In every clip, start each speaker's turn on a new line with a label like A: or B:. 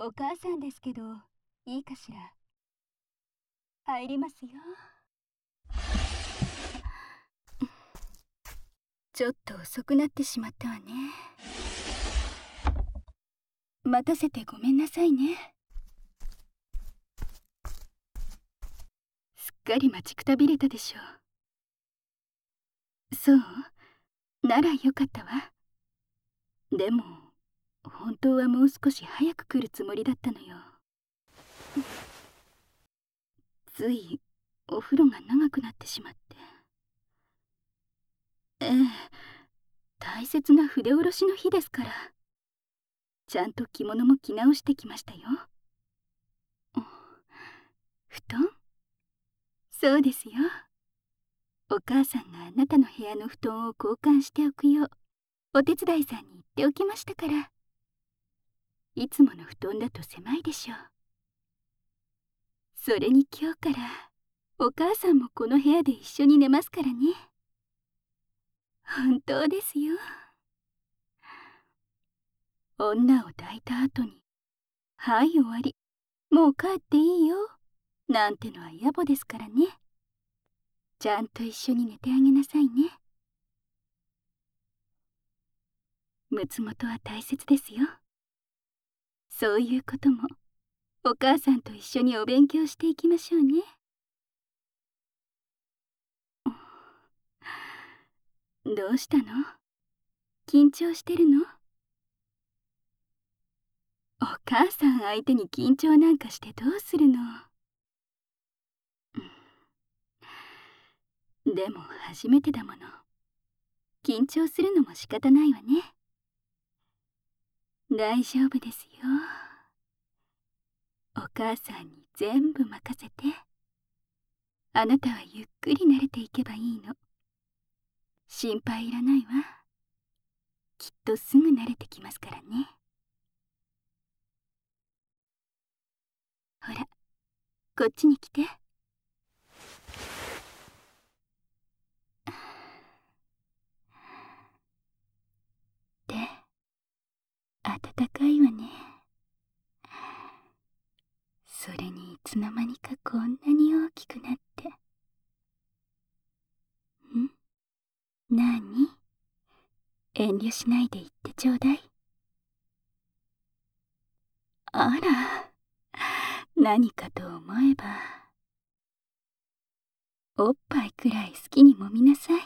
A: お母さんですけど、いいかしら。入りますよ。ちょっと遅くなってしまったわね。待たせてごめんなさいね。すっかり待ちくたびれたでしょう。そう？ならよかったわ。でも本当はもう少し早く来るつもりだったのよ。ついお風呂が長くなってしまって。ええ、大切な筆下ろしの日ですから。ちゃんと着物も着直してきましたよ。布団？そうですよ。お母さんがあなたの部屋の布団を交換しておくようお手伝いさんに言っておきましたから。いつもの布団だと狭いでしょう。それに今日からお母さんもこの部屋で一緒に寝ますからね。本当ですよ。女を抱いた後に「はい終わり、もう帰っていいよ」なんてのは野暮ですからね。ちゃんと一緒に寝てあげなさいね。睦元は大切ですよ。そういうこともお母さんと一緒にお勉強していきましょうね。どうしたの？緊張してるの？お母さん相手に緊張なんかしてどうするの？でも初めてだもの。緊張するのも仕方ないわね。大丈夫ですよ。お母さんに全部任せて。あなたはゆっくり慣れていけばいいの。心配いらないわ。きっとすぐ慣れてきますからね。ほら、こっちに来て。で、暖かいわね。それにいつの間にかこんなに大きくなって。なに？遠慮しないで言ってちょうだい。あら、何かと思えば、おっぱいくらい好きに揉みなさい。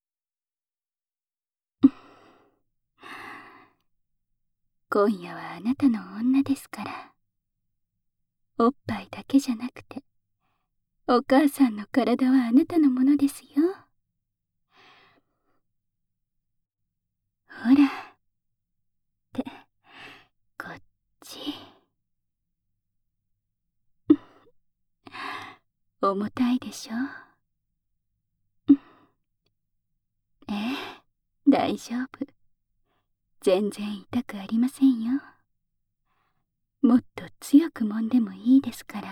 A: 今夜はあなたの女ですから、おっぱいだけじゃなくて、お母さんの体はあなたのものですよ。ほら、ってこっち。重たいでしょ？ええ、大丈夫。全然痛くありませんよ。もっと強く揉んでもいいですから。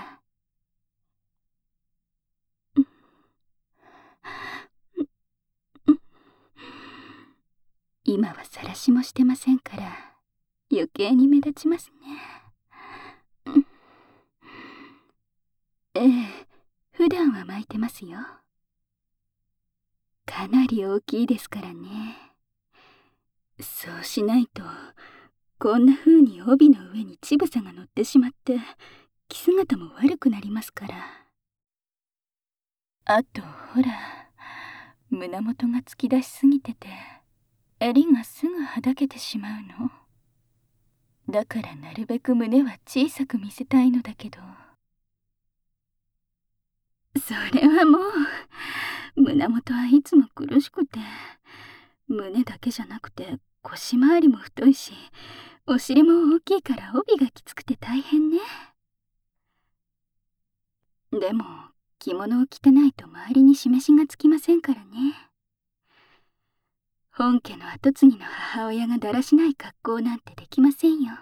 A: 今は晒しもしてませんから余計に目立ちますね。ええ、普段は巻いてますよ。かなり大きいですからね。そうしないとこんな風に帯の上に乳房が乗ってしまって着姿も悪くなりますから。あとほら、胸元が突き出しすぎてて襟がすぐはだけてしまうの。だからなるべく胸は小さく見せたいのだけど。それはもう胸元はいつも苦しくて、胸だけじゃなくて腰回りも太いし、お尻も大きいから帯がきつくて大変ね。でも着物を着てないと周りに示しがつきませんからね。本家の跡継ぎの母親がだらしない格好なんてできませんよ。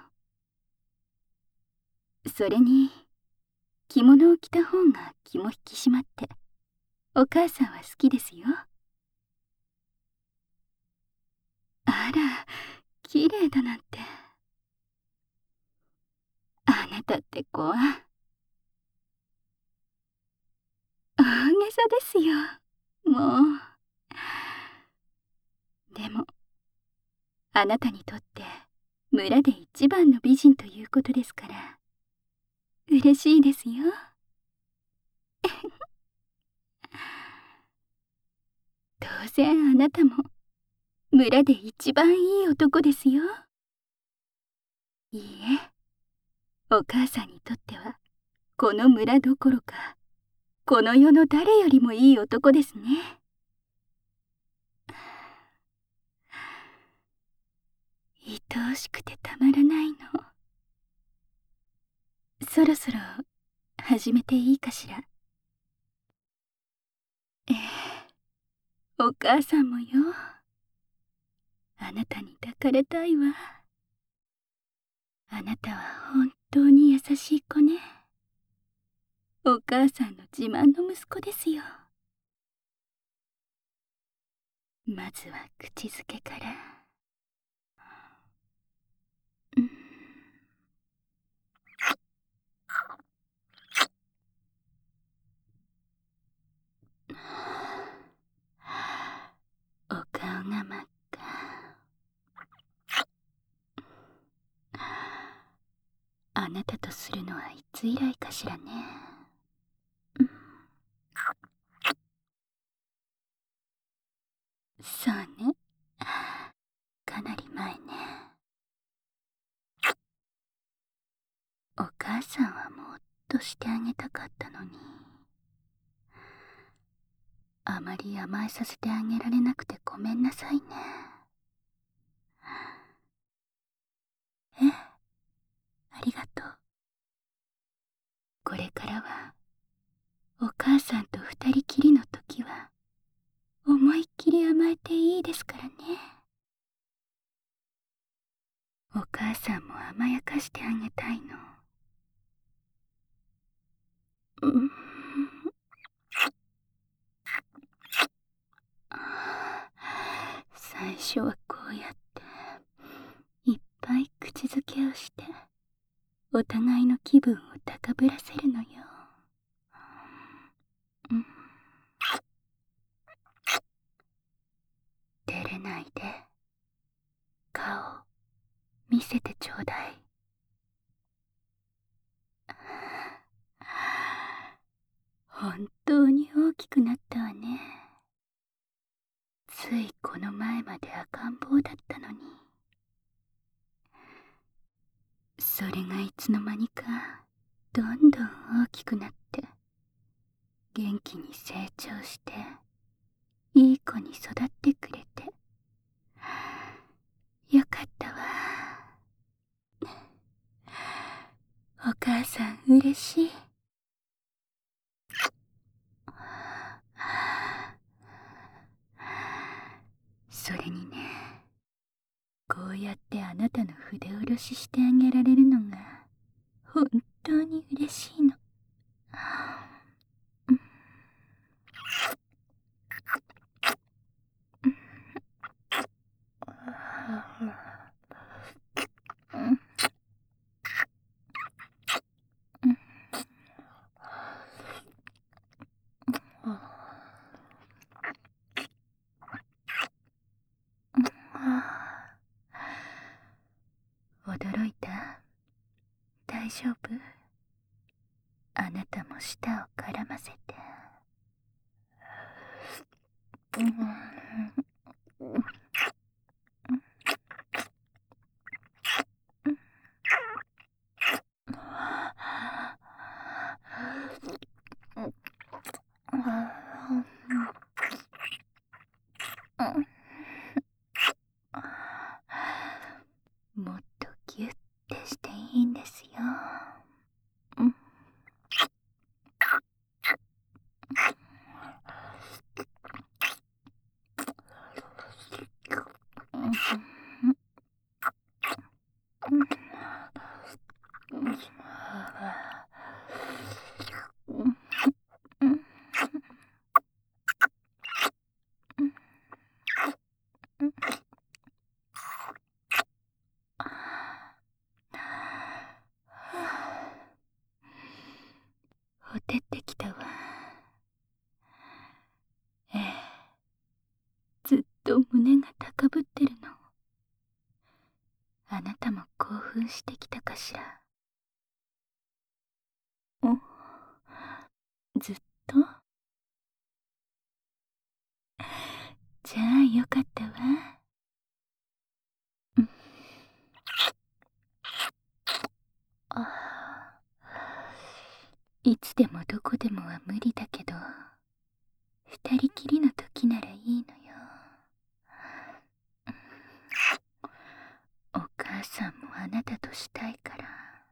A: それに着物を着た方が気も引き締まってお母さんは好きですよ。あら、綺麗だなんて。あたって子は大げさですよ。もう。でもあなたにとって村で一番の美人ということですから嬉しいですよ。当然あなたも村で一番いい男ですよ。いいえ、お母さんにとってはこの村どころかこの世の誰よりもいい男ですね。愛おしくてたまらないの。そろそろ始めていいかしら。ええ、お母さんもよ。あなたに抱かれたいわ。あなたは本当に優しい子ね。お母さんの自慢の息子ですよ。まずは口づけから。うん、お顔が真っ赤。あなたとするのはいつ以来かしらね。うん、そうね。かなり前ね。お母さんはもっとしてあげたかったのに。あまり甘えさせてあげられなくてごめんなさいね。え、ありがとう。これからはお母さんと二人きりの時は思いっきり甘えていいですからね。お母さんも甘やかしてあげたいの。うん、最初はこうやっていっぱい口づけをしてお互いの気分を高ぶらせるのよ。うん、照れないで顔見せてちょうだい。本当に大きくなったわね。ついこの前まで赤ん坊だったのに。それがいつの間にかどんどん大きくなって元気に成長していい子に育ってくれてよかったわ。お母さん嬉しい。それにね、こうやってあなたの筆下ろししてあげられるのが本当に嬉しいの。驚いた？大丈夫？あなたも舌を絡ませて。もっとギュッてしていいんですよ。うん、 ほてってきたわ。ええ、ずっと胸が高ぶってるの。あなたも興奮してきたかしら。ずっと？じゃあよかったわ。あ、いつでもどこでもは無理だけど、二人きりの時ならいいのよ。お母さんもあなたとしたいから。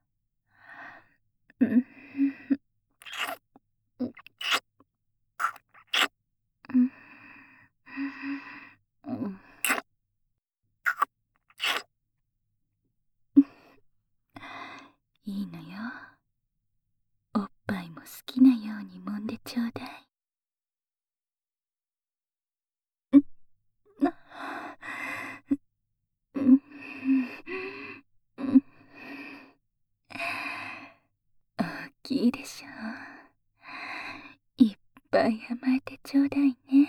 A: いいのよ。おっぱいも好きなように揉んでちょうだい。大きいでしょ。いっぱい甘えてちょうだいね。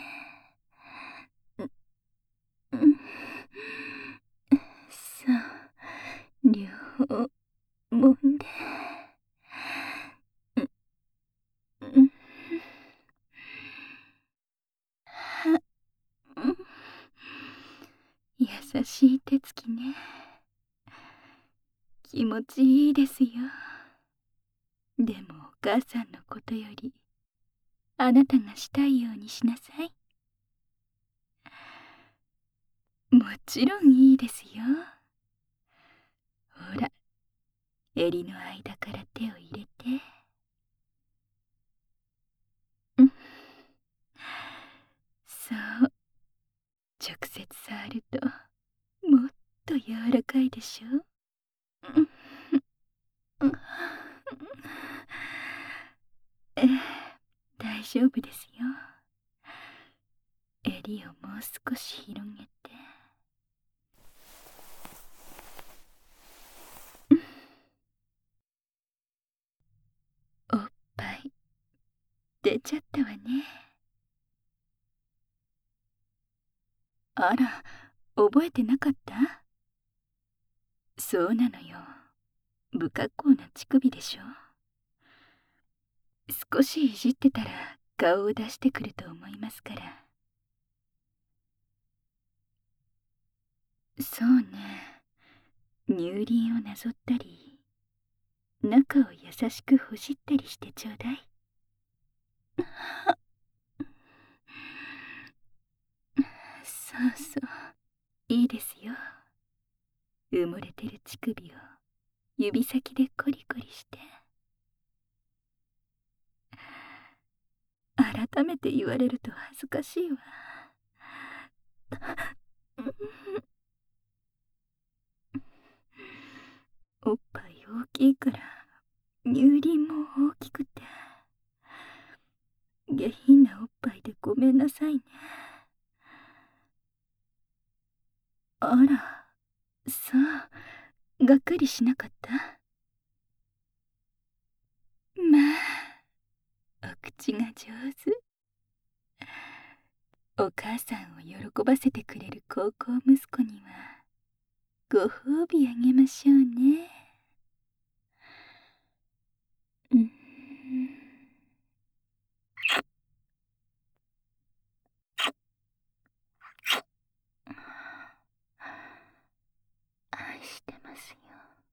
A: そう、両方揉んで。優しい手つきね。気持ちいいですよ。でもお母さんのことよりあなたがしたいようにしなさい。もちろんいいですよ。ほら、襟の間から手を入れて。そう、直接触るともっと柔らかいでしょ。ええ、大丈夫ですよ。襟をもう少し広げて。おっぱい出ちゃったわね。あら、覚えてなかった？そうなのよ。不格好な乳首でしょ。少しいじってたら顔を出してくると思いますから。そうね。乳輪をなぞったり、中を優しくほじったりしてちょうだい。そうそう、いいですよ。埋もれてる乳首を指先でコリコリして。改めて言われると恥ずかしいわ。おっぱい大きいから乳輪も大きくて下品なおっぱいでごめんなさいね。あら、さあ、がっかりしなかった？まあ、お口が上手。お母さんを喜ばせてくれる高校息子にはご褒美あげましょうね。愛してますよ。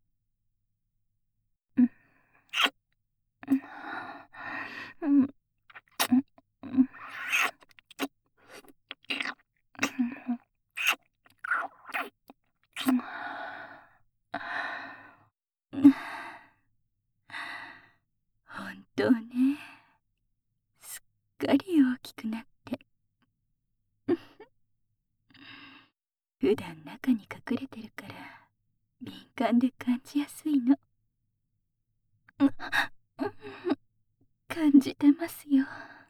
A: 本当ね。すっかり大きくなって。普段中に隠れてるから敏感で感じやすいの。感じてますよ。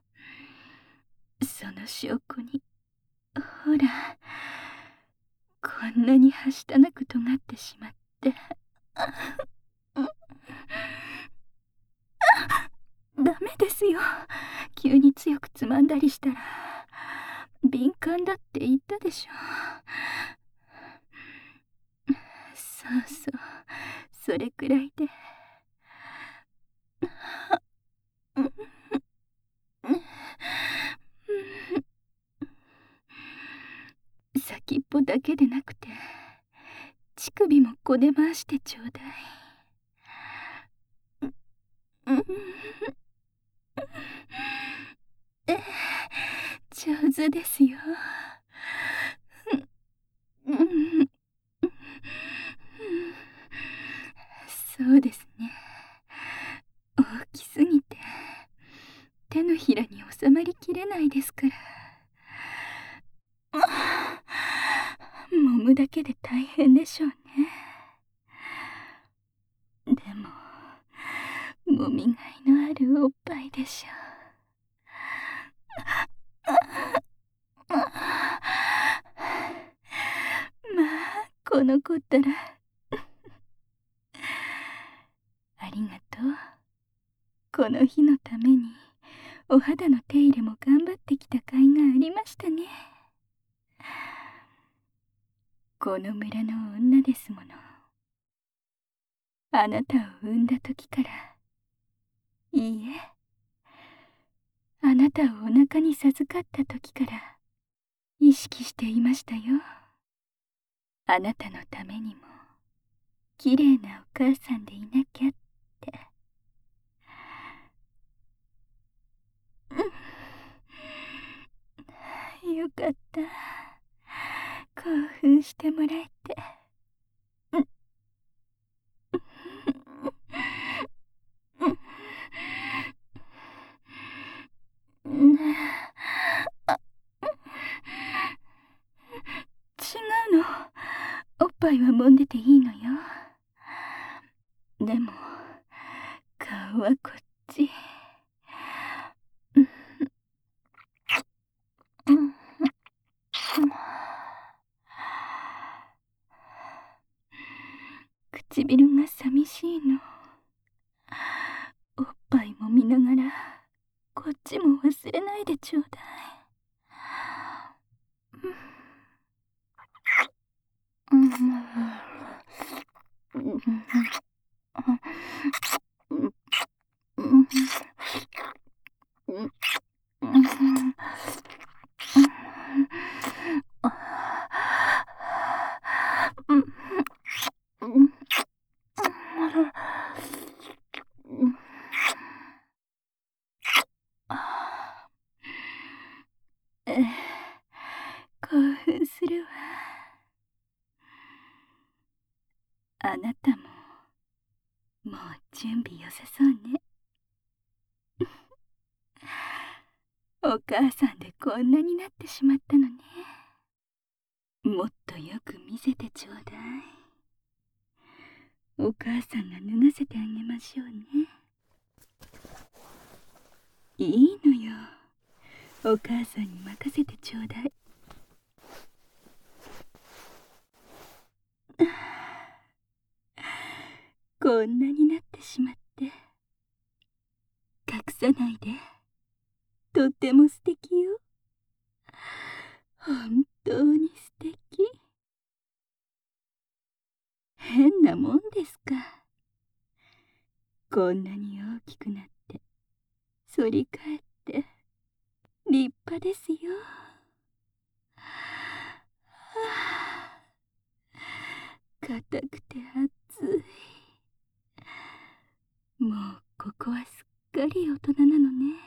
A: その証拠に、ほら、こんなにはしたなく尖ってしまって。ダメ。 強くつまんだりしたら敏感だって言ったでしょ。そうそう、それくらいで。先っぽだけでなくて乳首もこね回してちょうだい。上手ですよ。そうですね。大きすぎて手のひらに収まりきれないですから。揉むだけで大変でしょうね。でも揉みがいのあるおっぱいでしょう。まあこの子ったらありがとう。この日のためにお肌の手入れも頑張ってきた甲斐がありましたね。この村の女ですもの。あなたを産んだ時から、いいえ、あなたをお腹に授かった時から意識していましたよ。あなたのためにも綺麗なお母さんでいなきゃって。よかった。興奮してもらえて。違うの。おっぱいは揉んでていいのよ。でも顔はこっち。唇が寂しいの。おっぱいも見ながらこっちも忘れないでちょうだい。興奮するわ。あなたももう準備良さそうね。お母さんでこんなになってしまったのね。もっとよく見せてちょうだい。お母さんが脱がせてあげましょうね。いいのよ。お母さんに任せてちょうだい。こんなになってしまって隠さないで。とっても素敵よ。本当に素敵。変なもんですか。こんなに大きくなって反り返って立派ですよ。硬くて熱い。もうここはすっかり大人なのね。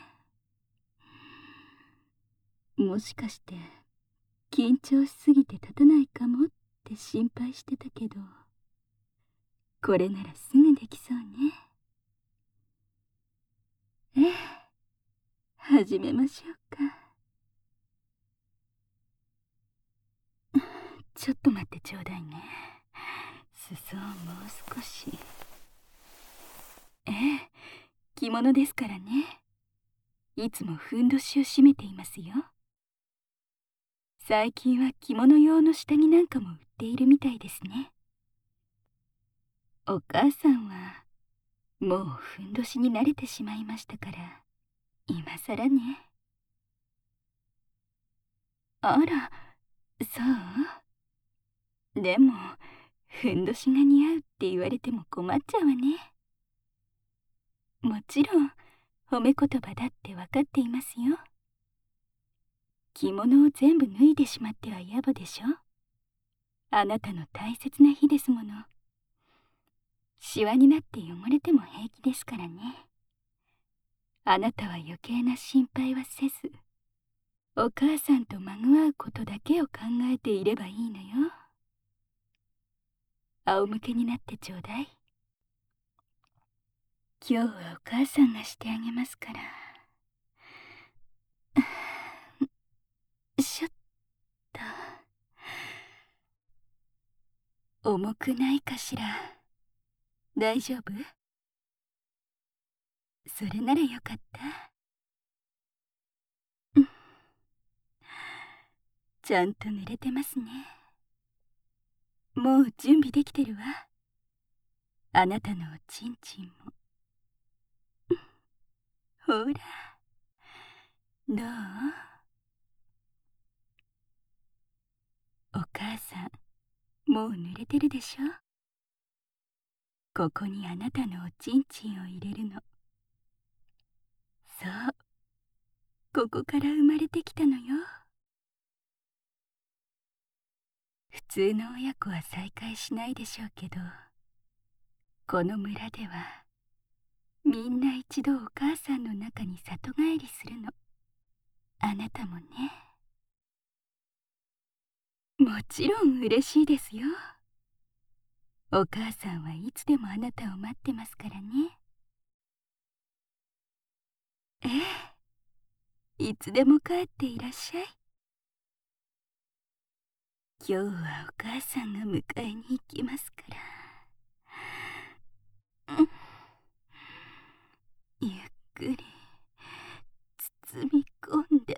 A: もしかして緊張しすぎて立たないかもって心配してたけど、これならすぐできそうね。ええ、始めましょうか。ちょっと待ってちょうだいね。裾をもう少し。ええ、着物ですからね。いつもふんどしを締めていますよ。最近は着物用の下着なんかも売っているみたいですね。お母さんはもうふんどしに慣れてしまいましたから、今さらね。 あら、そう。でもふんどしが似合うって言われても困っちゃうわね。もちろん褒め言葉だって分かっていますよ。着物を全部脱いでしまっては野暮でしょ。あなたの大切な日ですもの。シワになって汚れても平気ですからね。あなたは余計な心配はせず、お母さんとまぐわうことだけを考えていればいいのよ。仰向けになってちょうだい。今日はお母さんがしてあげますから。しょっと。重くないかしら。大丈夫？それならよかった。ちゃんと濡れてますね。もう準備できてるわ。あなたのおちんちんも。ほら、どう？お母さん、もう濡れてるでしょ。ここにあなたのおちんちんを入れるの。そう、ここから生まれてきたのよ。普通の親子は再会しないでしょうけど、この村ではみんな一度お母さんの中に里帰りするの。あなたもね。もちろん嬉しいですよ。お母さんはいつでもあなたを待ってますからね。ええ、いつでも帰っていらっしゃい。今日はお母さんが迎えに行きますから。ゆっくり包み込んで。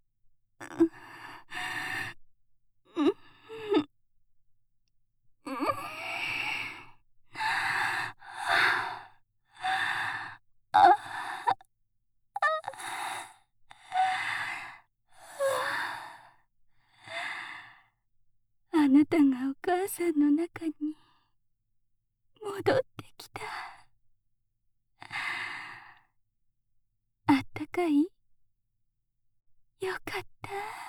A: あなたがお母さんの中に戻ってきた。あったかい？よかった。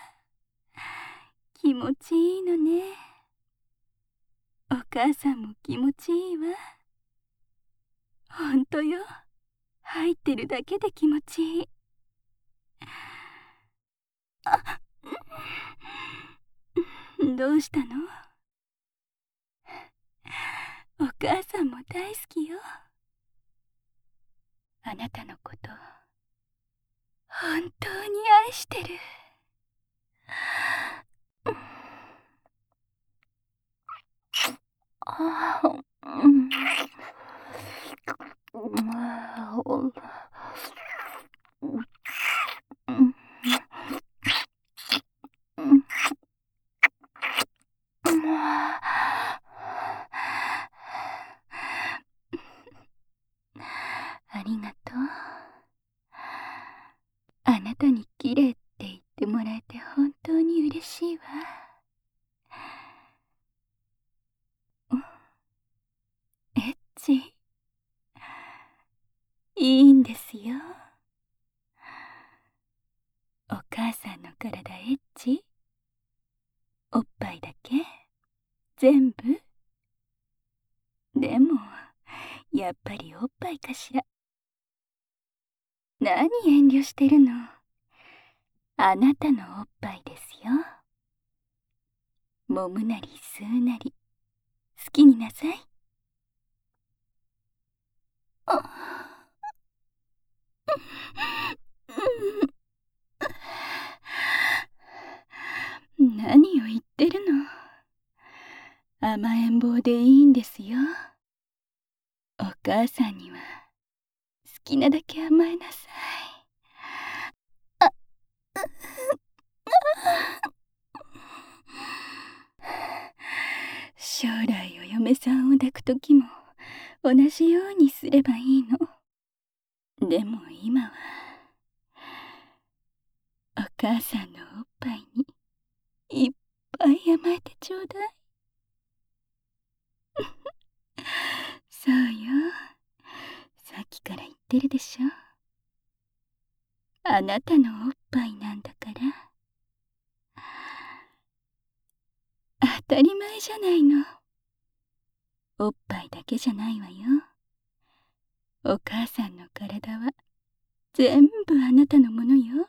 A: 気持ちいいのね。お母さんも気持ちいいわ。ほんとよ。入ってるだけで気持ちいい。どうしたの？お母さんも大好きよ。あなたのこと本当に愛してる。ああ、うん。ありがとう。あなたに綺麗って言ってもらえて本当に嬉しいわ。エッチ、いいんですよ。お母さんの体エッチ？おっぱいだけ？全部？でもやっぱりおっぱいかしら。何遠慮してるの。あなたのおっぱいですよ。揉むなり吸うなり好きになさい。何を言ってるの。甘えん坊でいいんですよ。お母さんには好きなだけ甘えなさい。将来お嫁さんを抱くときも同じようにすればいいの。でも今はお母さんのおっぱいにいっぱい甘えてちょうだい。そうよ。さっきから言ってるでしょ。あなたのおっぱいなんだから。当たり前じゃないの。おっぱいだけじゃないわよ。お母さんの体は全部あなたのものよ。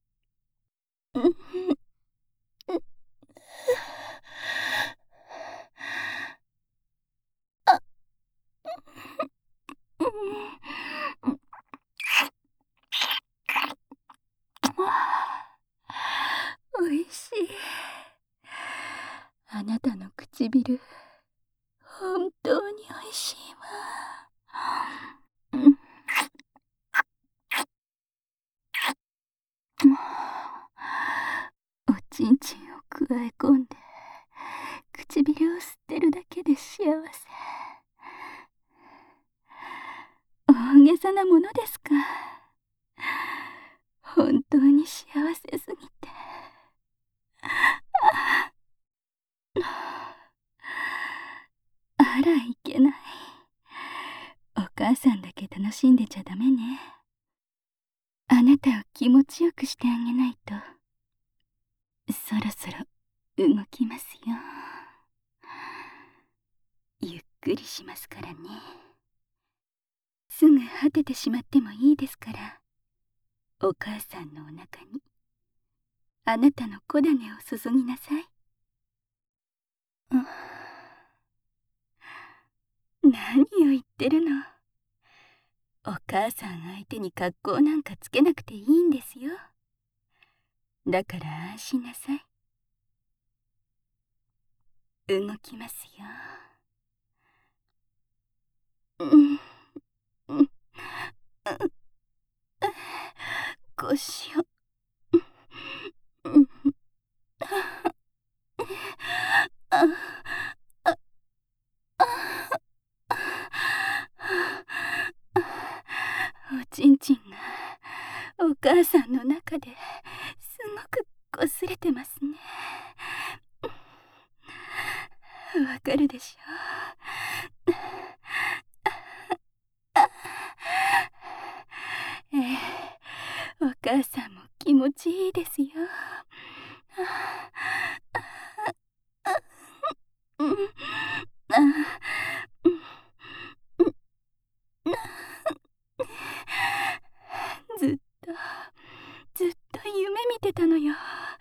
A: おいしい。あなたの唇、本当においしいわ。おちんちんをくわえ込んで唇を吸ってるだけで幸せ。大げさなものですか。本当に幸せすぎて。あら、いけない。お母さんだけ楽しんでちゃダメね。あなたを気持ちよくしてあげないと。そろそろ動きますよ。ゆっくりしますからね。すぐ果ててしまってもいいですから。お母さんのお腹にあなたの小種を注ぎなさい。何を言ってるの。お母さん相手に格好なんかつけなくていいんですよ。だから安心なさい。動きますよ。腰を。おちんちんがお母さんの中ですごく擦れてますね。わかるでしょ。ええ、お母さんも気持ちいいですよ。ずっとずっと夢見てたのよ。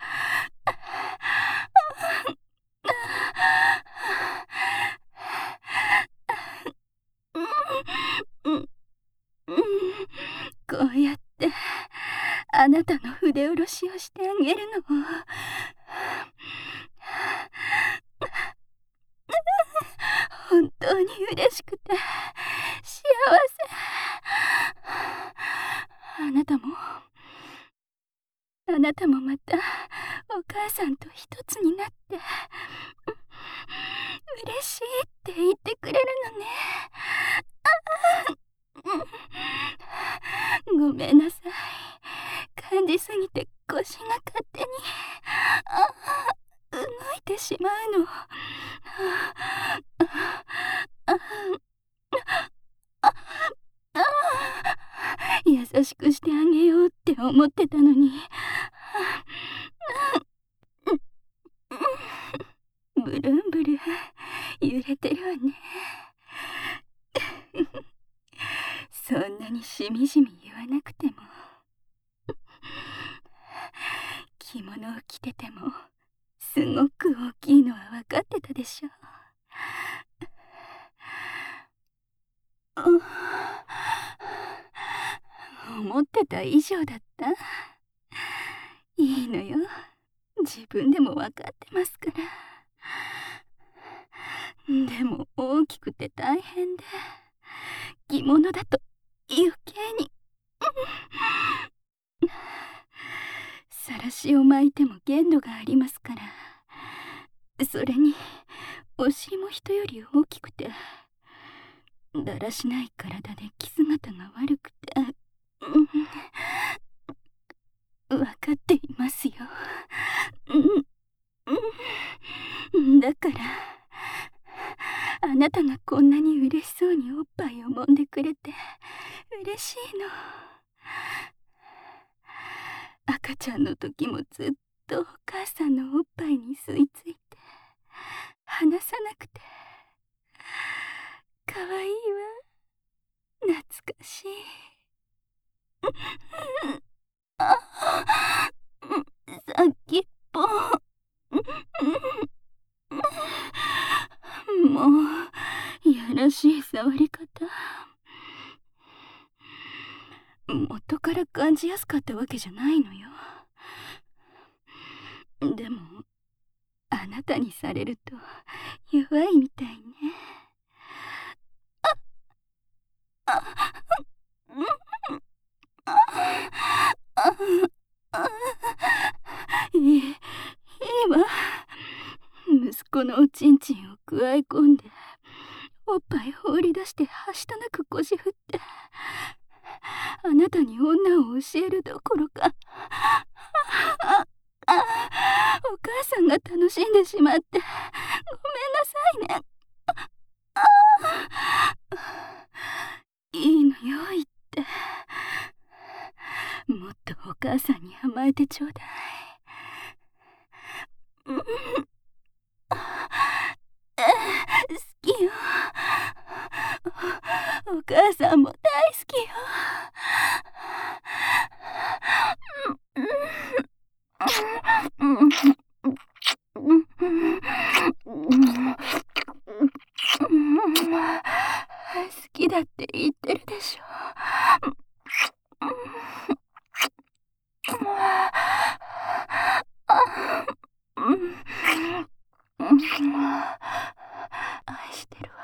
A: こうやってあなたの筆下ろしをしてあげるの。本当に嬉しくて幸せ。あなたもまたお母さんと一つになって嬉しいって言ってくれるのね。ごめんなさい。感じすぎて腰が勝手に動いてしまうの。優しくしてあげようって思ってたのに。ブルンブルン揺れてるわね。そんなにしみじみ言わなくても。着物を着ててもすごく大きいのは分かってたでしょ。思ってた以上だった。いいのよ。自分でも分かってますから。でも大きくて大変で、着物だと余計に。晒しを巻いても限度がありますから。それにお尻も人より大きくて、だらしない体で着姿が悪くて、分かっていますよ。 だからあなたがこんなに嬉しそうにおっぱいを揉んでくれて嬉しいの。赤ちゃんの時もずっとお母さんのおっぱいに吸い付いて離さなくてかわいいわ。懐かしい。先っぽ。もういやらしい触り方。元から感じやすかったわけじゃないのよ。でもあなたにされると弱いみたいね。いいわ。息子のおちんちんをくわえ込んでおっぱい放り出してはしたなく腰振ってあなたに女を教えるどころかお母さんが楽しんでしまってごめんなさいね。いいのよ言って。もっとお母さんに甘えてちょうだい。好きよ。お母さんも大好きよ。好きだって言ってるでしょ。愛してるわ。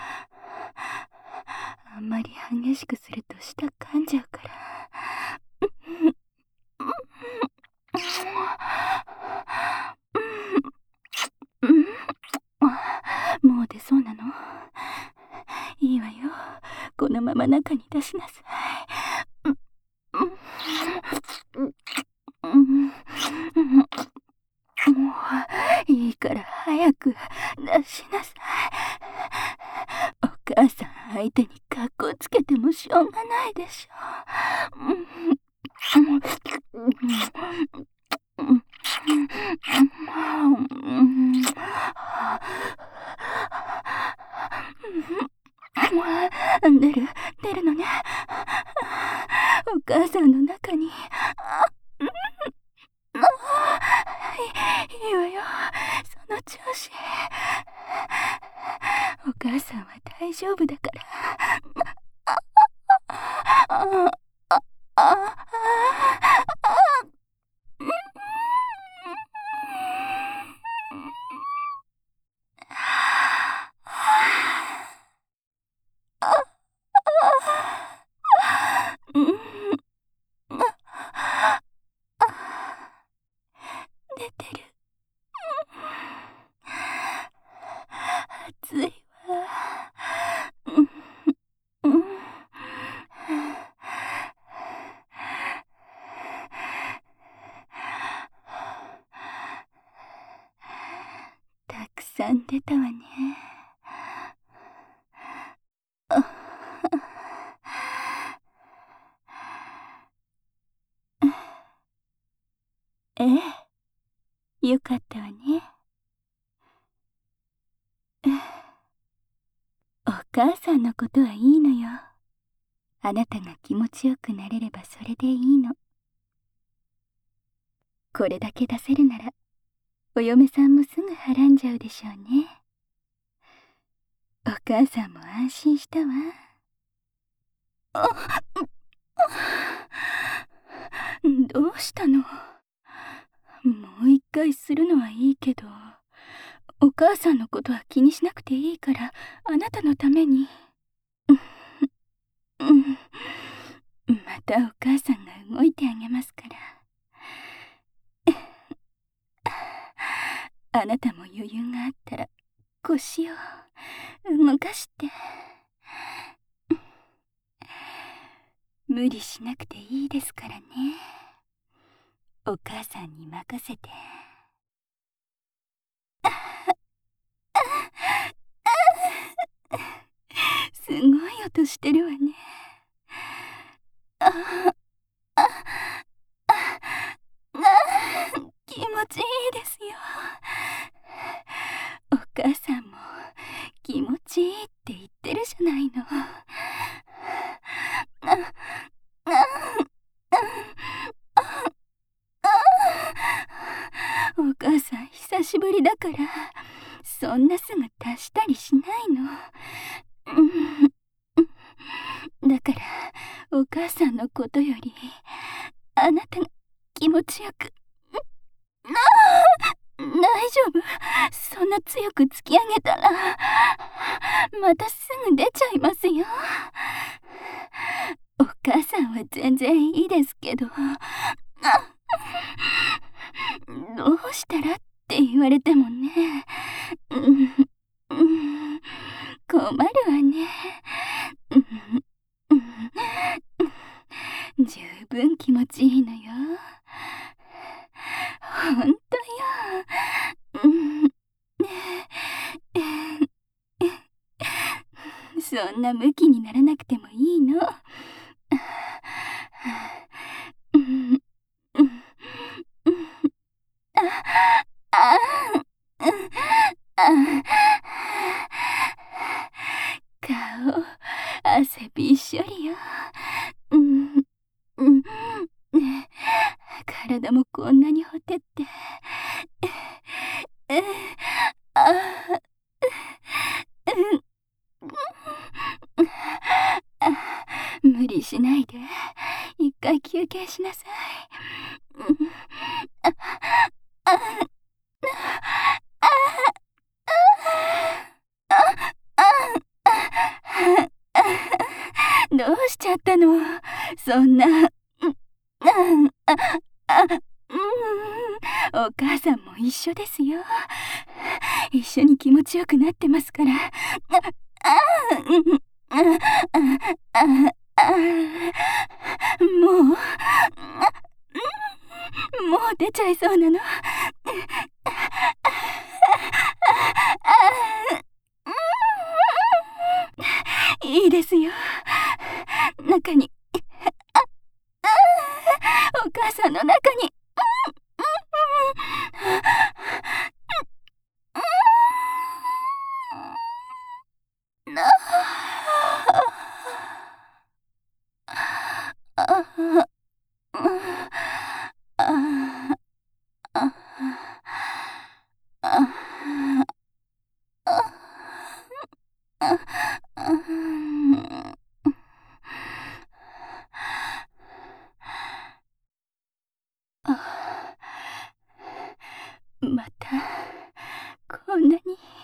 A: あんまり激しくすると舌噛んじゃうから。もう出そうなの？いいわよ。このまま中に出しなさい。いいから早く出しなさい。お母さん相手にカッコつけてもしょうがないでしょ。出るのね。お母さんの中に。いいわよ。その調子。お母さんは大丈夫だから。出てる。暑いわ。たくさん出たわね。ええ、よかったわね。お母さんのことはいいのよ。あなたが気持ちよくなれればそれでいいの。これだけ出せるならお嫁さんもすぐはらんじゃうでしょうね。お母さんも安心したわ。どうしたの？もう一回するのはいいけど、お母さんのことは気にしなくていいからあなたのために。またお母さんが動いてあげますから。あなたも余裕があったら腰を動かして。無理しなくていいですからね。お母さんに任せて。 としてるわね。あああ気持ちいいですよ。お母さんも気持ちいいって言ってるじゃないの。お母さん久しぶりだからそんなすぐ足したりしないの。だからお母さんのことよりあなたが気持ちよく。大丈夫？そんな強く突き上げたらまたすぐ出ちゃいますよ。お母さんは全然いいですけど、どうしたらって言われてもね、困るわね。十分気持ちいいのよ。ほんとよ。そんなムキにならなくてもいいの。顔汗びっしょりよ。体もこんなにほてって。無理しないで。一回休憩しなさい。どうしちゃったの？そんな。お母さんも一緒ですよ。一緒に気持ちよくなってますから。もう出ちゃいそうなの。いいですよ。中にお母さんの中に。またこんなに。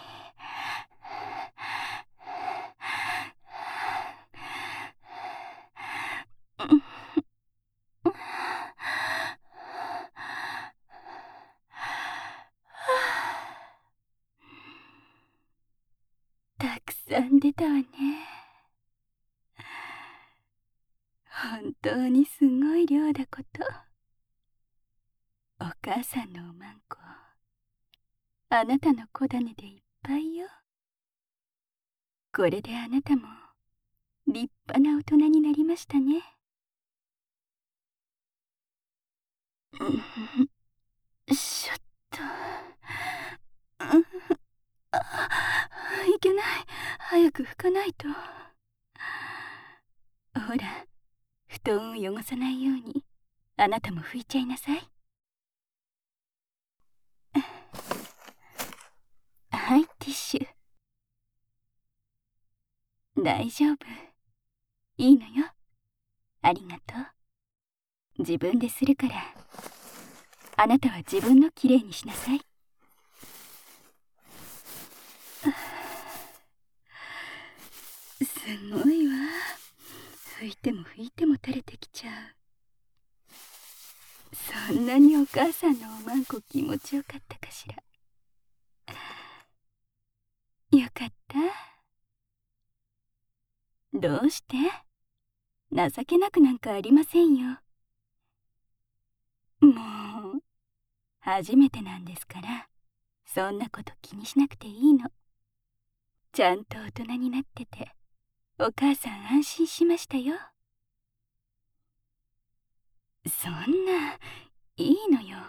A: たくさん出たわね。本当にすごい量だこと。お母さんのおまんこ、あなたの小種でいっぱいよ。これであなたも立派な大人になりましたね。ちょっと。いけない。早く拭かないと。ほら、布団を汚さないようにあなたも拭いちゃいなさい。はい、ティッシュ。大丈夫。いいのよ。ありがとう。自分でするから。あなたは自分のきれいにしなさい。すごいわ。拭いても拭いても垂れてきちゃう。そんなにお母さんのおまんこ気持ちよかったかしら。よかった。どうして？情けなくなんかありませんよ。もう初めてなんですから、そんなこと気にしなくていいの。ちゃんと大人になっててお母さん安心しましたよ。そんな、いいのよ。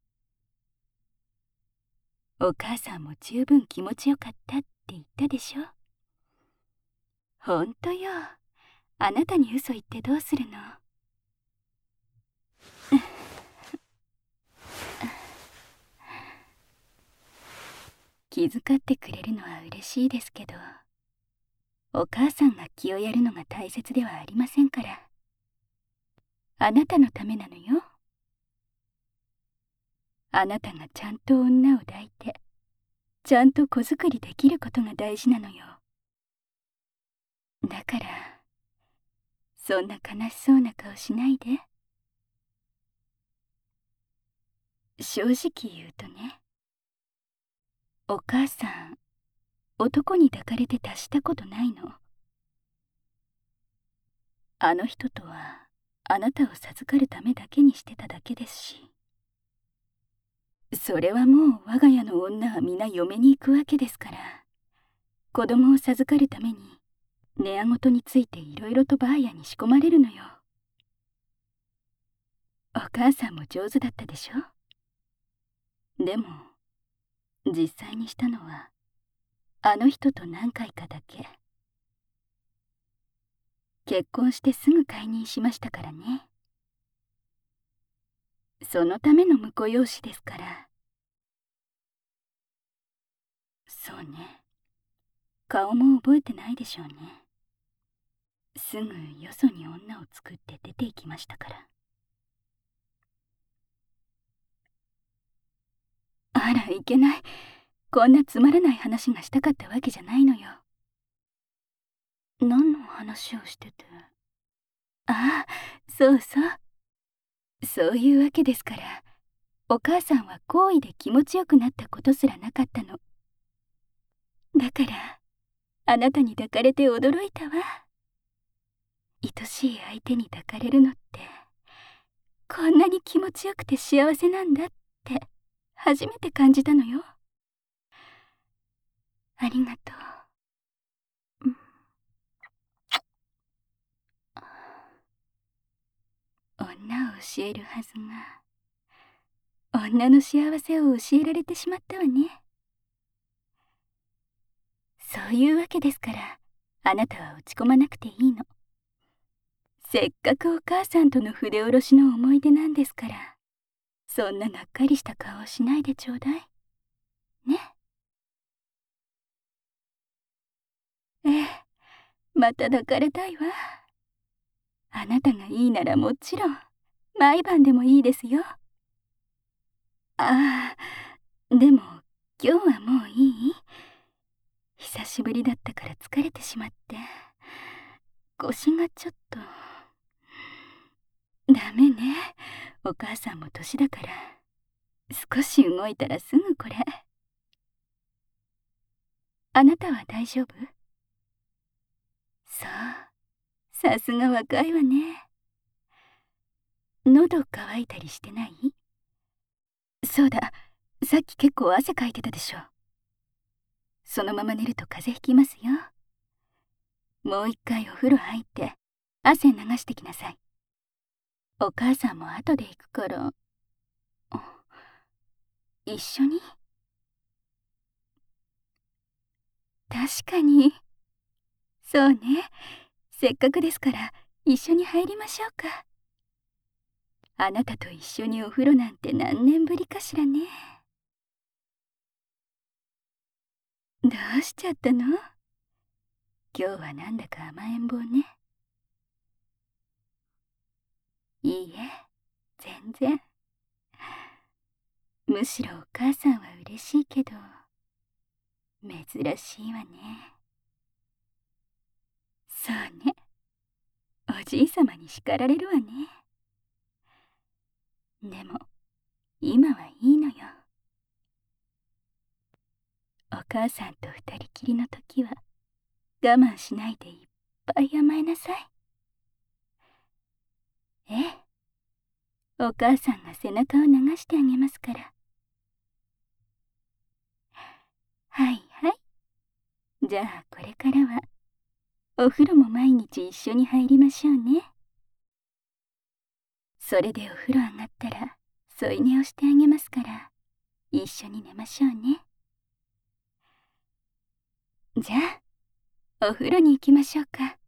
A: お母さんも十分気持ちよかったって言ったでしょ。ほんとよ。あなたに嘘言ってどうするの。気遣ってくれるのは嬉しいですけど、お母さんが気をやるのが大切ではありませんから。あなたのためなのよ。あなたがちゃんと女を抱いて、ちゃんと子作りできることが大事なのよ。だから、そんな悲しそうな顔しないで。正直言うとね、お母さん、男に抱かれて達したことないの。あの人とは、あなたを授かるためだけにしてただけですし。それはもう我が家の女は皆嫁に行くわけですから、子供を授かるために、寝屋ごとについていろいろとバーヤに仕込まれるのよ。お母さんも上手だったでしょ。でも、実際にしたのは、あの人と何回かだけ。結婚してすぐ解任しましたからね。そのための婿養子ですから。そうね。顔も覚えてないでしょうね。すぐよそに女を作って出て行きましたから。あら、いけない。こんなつまらない話がしたかったわけじゃないのよ。何の話をしてて。ああ、そうそう。そういうわけですから、お母さんは好意で気持ちよくなったことすらなかったの。だから、あなたに抱かれて驚いたわ。愛しい相手に抱かれるのって、こんなに気持ちよくて幸せなんだって、初めて感じたのよ。ありがとう。女を教えるはずが、女の幸せを教えられてしまったわね。そういうわけですから、あなたは落ち込まなくていいの。せっかくお母さんとの筆下ろしの思い出なんですから、そんながっかりした顔をしないでちょうだい。ね。ええ、また抱かれたいわ。あなたがいいならもちろん、毎晩でもいいですよ。ああ、でも今日はもういい？久しぶりだったから疲れてしまって、腰がちょっと。ダメね。お母さんも年だから。少し動いたらすぐこれ。あなたは大丈夫？そう。さすが若いわね。喉乾いたりしてない？そうだ。さっき結構汗かいてたでしょ。そのまま寝ると風邪ひきますよ。もう一回お風呂入って汗流してきなさい。お母さんも後で行くから。一緒に？確かに。そうね。せっかくですから一緒に入りましょうか。あなたと一緒にお風呂なんて何年ぶりかしらね。どうしちゃったの？今日はなんだか甘えん坊ね。いいえ、全然。むしろお母さんは嬉しいけど、珍しいわね。そうね。おじいさまに叱られるわね。でも、今はいいのよ。お母さんと二人きりの時は、我慢しないでいっぱい甘えなさい。ええ。お母さんが背中を流してあげますから。はいはい。じゃあこれからはお風呂も毎日一緒に入りましょうね。それでお風呂上がったら添い寝をしてあげますから、一緒に寝ましょうね。じゃあお風呂に行きましょうか。